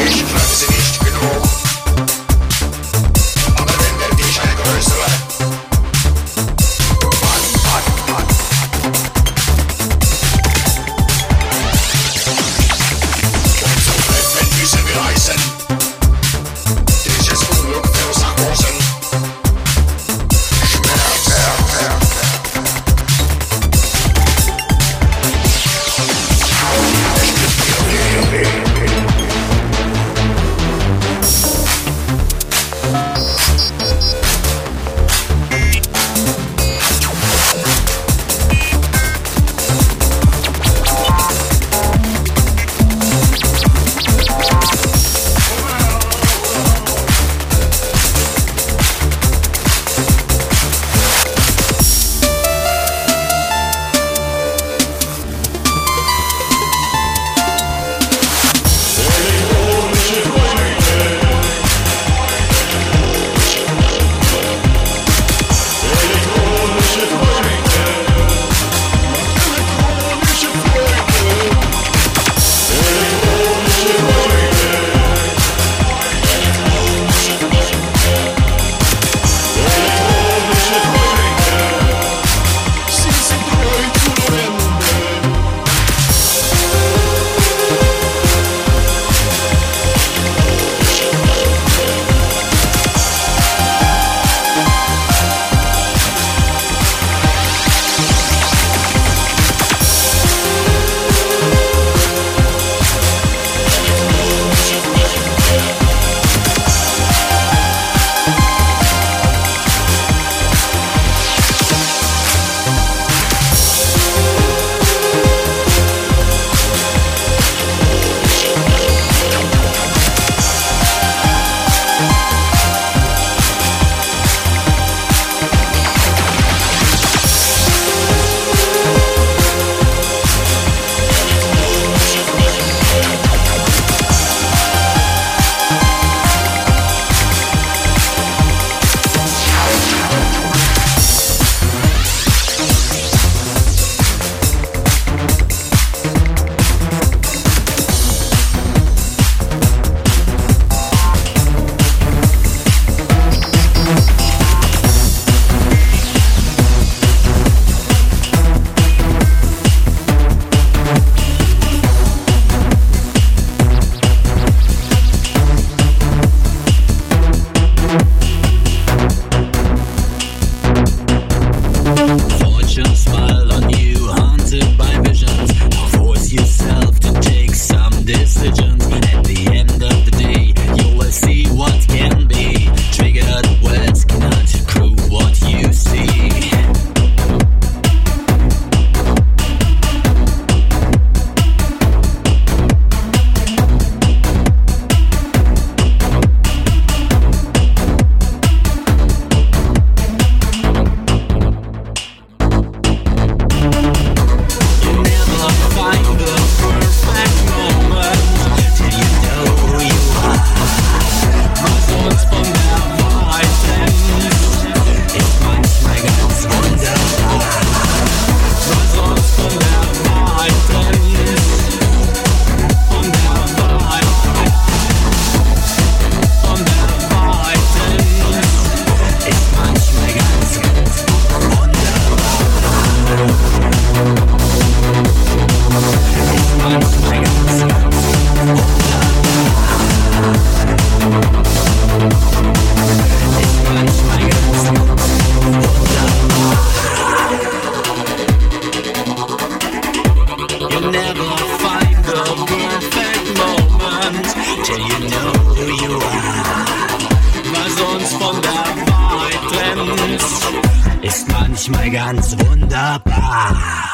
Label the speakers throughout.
Speaker 1: manchmal ganz wunderbar.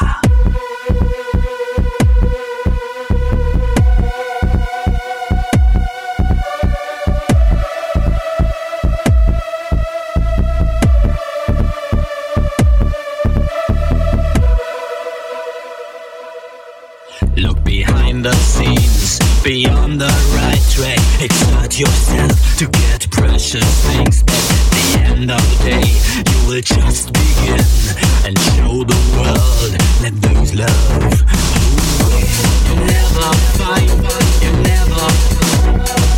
Speaker 2: Look behind the scenes, beyond the right track. Exert yourself to get precious things back. At the end of the day, you will just begin and show the world that there's love. You never find, you never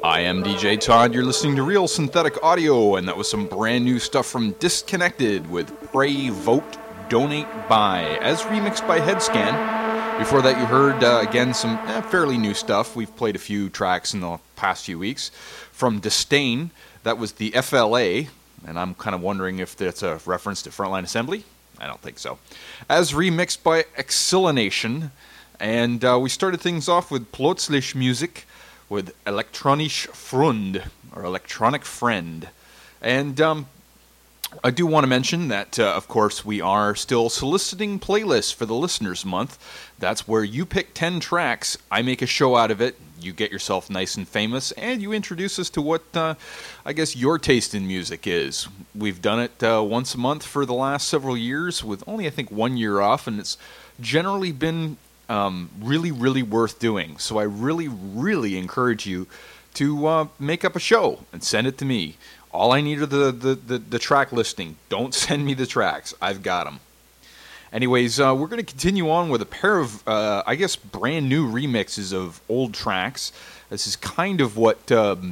Speaker 3: I am DJ Todd, you're listening to Real Synthetic Audio, and that was some brand new stuff from Disconnected with Pray, Vote, Donate, Buy, as remixed by Headscan. Before that you heard, again, some fairly new stuff. We've played a few tracks in the past few weeks. From Disdain, that was the FLA, and I'm kind of wondering if that's a reference to Frontline Assembly. I don't think so. As remixed by Excilination, and we started things off with Plötzlich Music, with Elektronisch Freund, or Electronic Friend. And I do want to mention that, of course, we are still soliciting playlists for the Listeners Month. That's where you pick 10 tracks, I make a show out of it, you get yourself nice and famous, and you introduce us to what, I guess, your taste in music is. We've done it once a month for the last several years, with only, I think, 1 year off, and it's generally been really, really worth doing. So I really, really encourage you to make up a show and send it to me. All I need are the track listing. Don't send me the tracks. I've got them. Anyways, we're going to continue on with a pair of, I guess, brand new remixes of old tracks. This is kind of what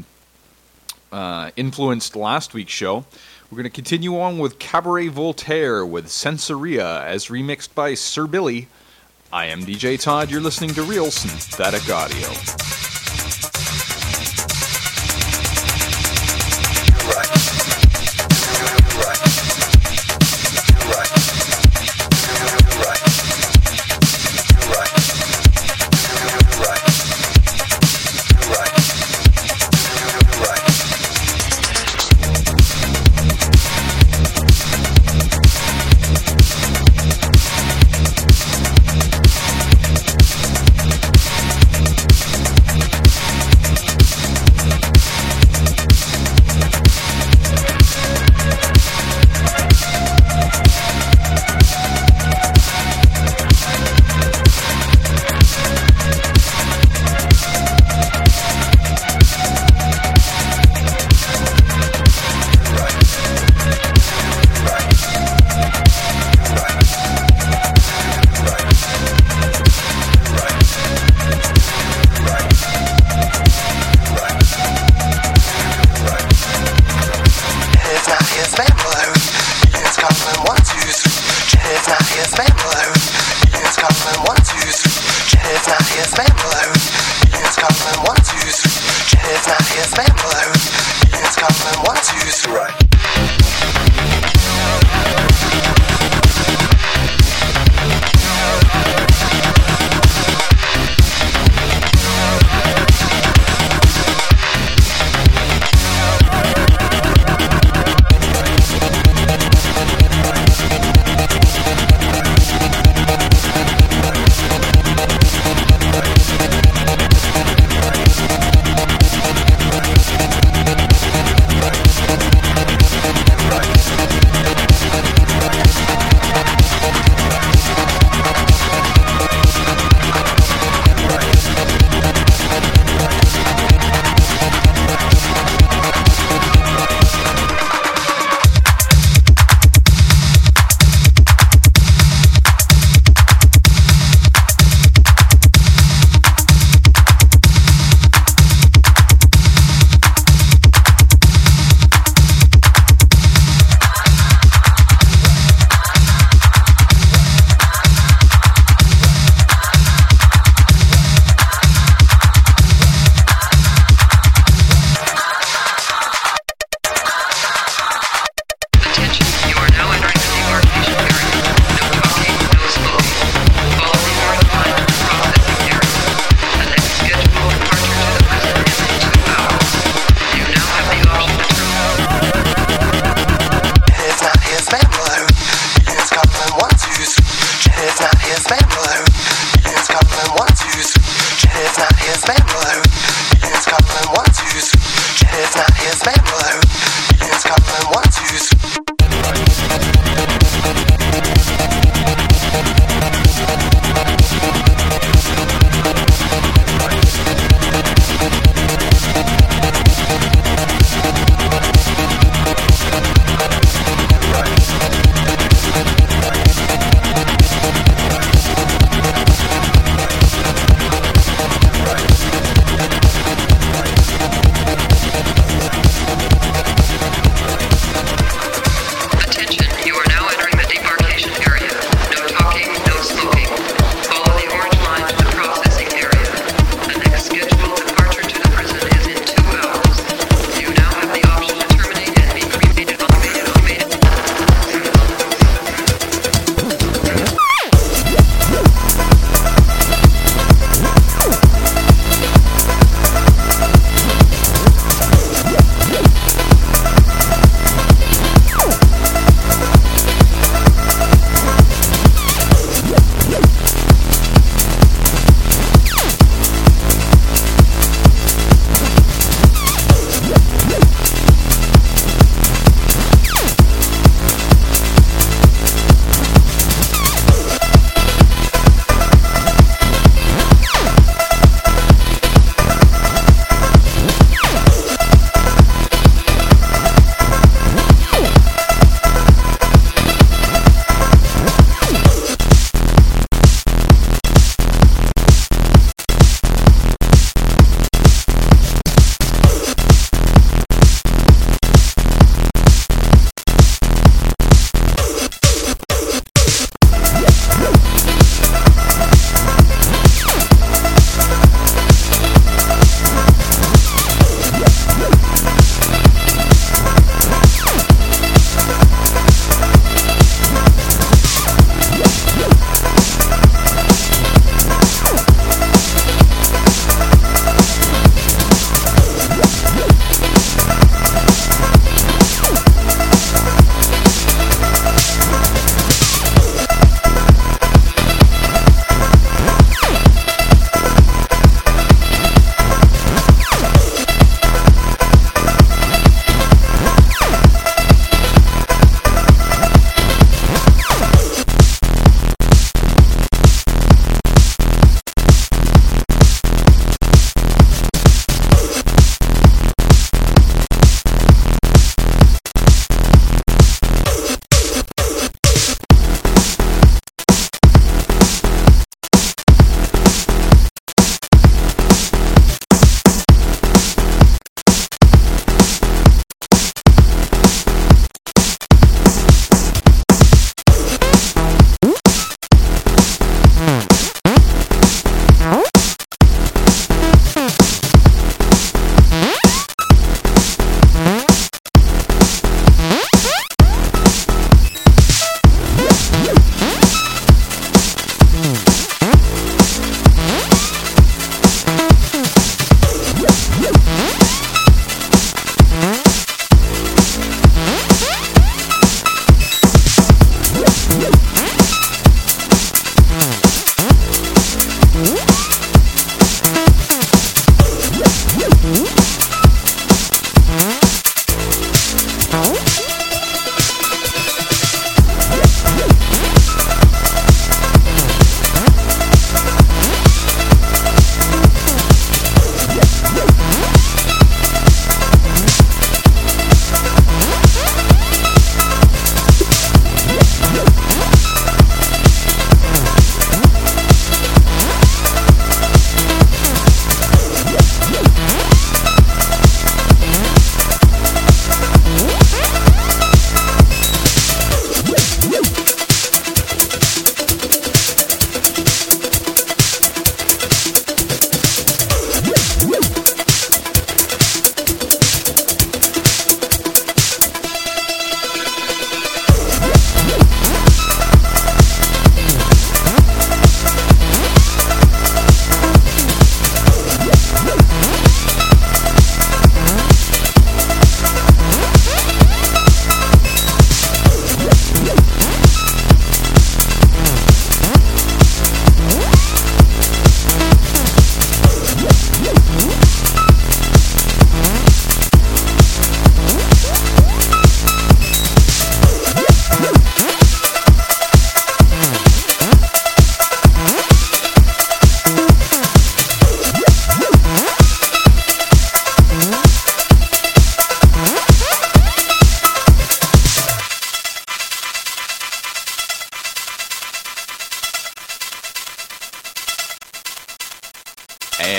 Speaker 3: influenced last week's show. We're going to continue on with Cabaret Voltaire with Sensoria, as remixed by Sir Billy. I am DJ Todd, you're listening to Real Synthetic Audio.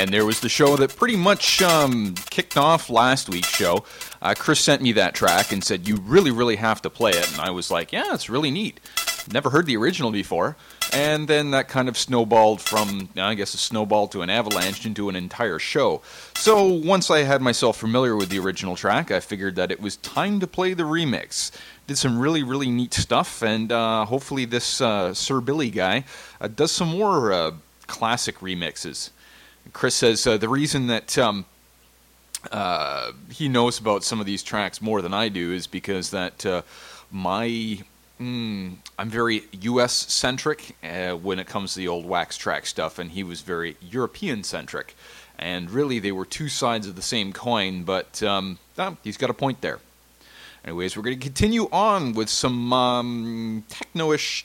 Speaker 3: And there was the show that pretty much kicked off last week's show. Chris sent me that track and said, you really, really have to play it. And I was like, yeah, it's really neat. Never heard the original before. And then that kind of snowballed from, I guess, a snowball to an avalanche into an entire show. So once I had myself familiar with the original track, I figured that it was time to play the remix. Did some really, really neat stuff, and hopefully this Sir Billy guy does some more classic remixes. Chris says the reason that he knows about some of these tracks more than I do is because that I'm very U.S.-centric when it comes to the old Wax Trax stuff, and he was very European-centric. And really, they were two sides of the same coin, but he's got a point there. Anyways, we're going to continue on with some techno-ish,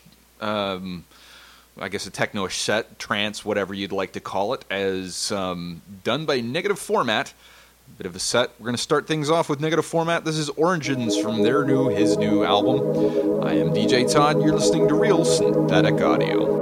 Speaker 3: I guess a techno-ish set, trance, whatever you'd like to call it, as done by Negative Format. Bit of a set. We're going to start things off with Negative Format. This is Origins from his new album. I am DJ Todd. You're listening to Real Synthetic Audio.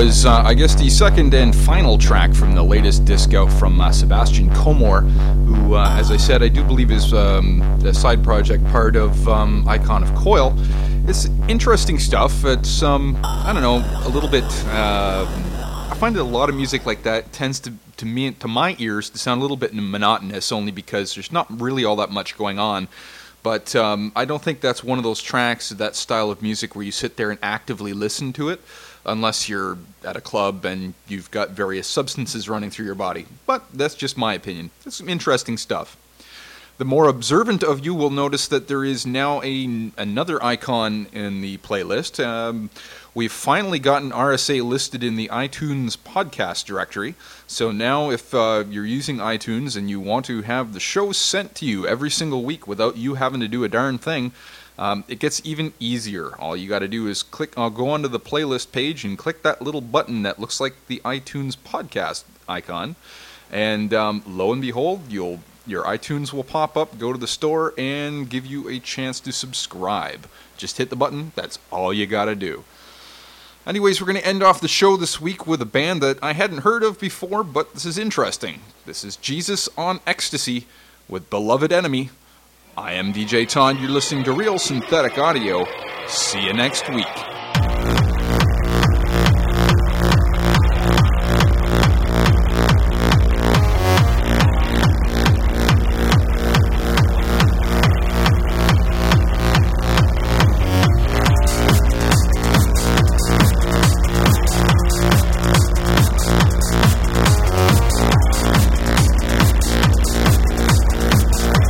Speaker 3: was, I guess, the second and final track from the latest disc out from Sebastian Comor, who, as I said, I do believe is a side project part of Icon of Coil. It's interesting stuff. It's, I don't know, a little bit... I find that a lot of music like that tends to my ears to sound a little bit monotonous, only because there's not really all that much going on. But I don't think that's one of those tracks, that style of music, where you sit there and actively listen to it, unless you're at a club and you've got various substances running through your body. But that's just my opinion. It's some interesting stuff. The more observant of you will notice that there is now another icon in the playlist. We've finally gotten RSA listed in the iTunes podcast directory. So now if you're using iTunes and you want to have the show sent to you every single week without you having to do a darn thing, it gets even easier. All you got to do is go onto the playlist page and click that little button that looks like the iTunes podcast icon. And lo and behold, your iTunes will pop up, go to the store, and give you a chance to subscribe. Just hit the button. That's all you got to do. Anyways, we're going to end off the show this week with a band that I hadn't heard of before, but this is interesting. This is Jesus on Ecstasy with Beloved Enemy. I am DJ Todd. You're listening to Real Synthetic Audio. See you next week.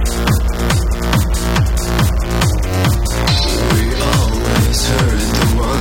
Speaker 4: We always heard the one.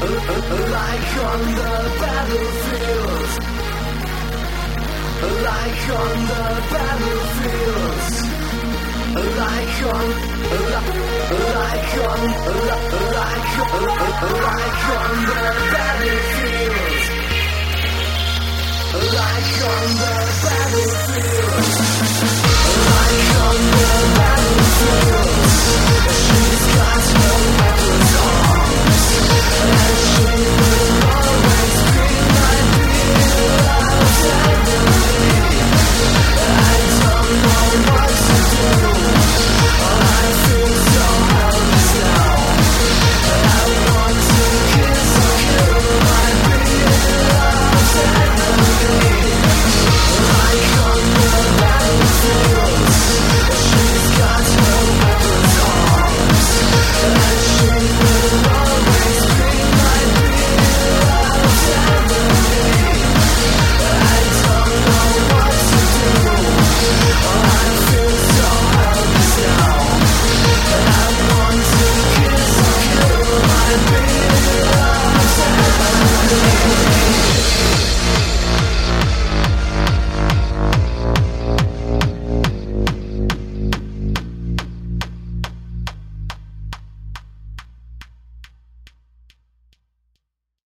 Speaker 4: like on the battlefield, like on the battlefield, like on the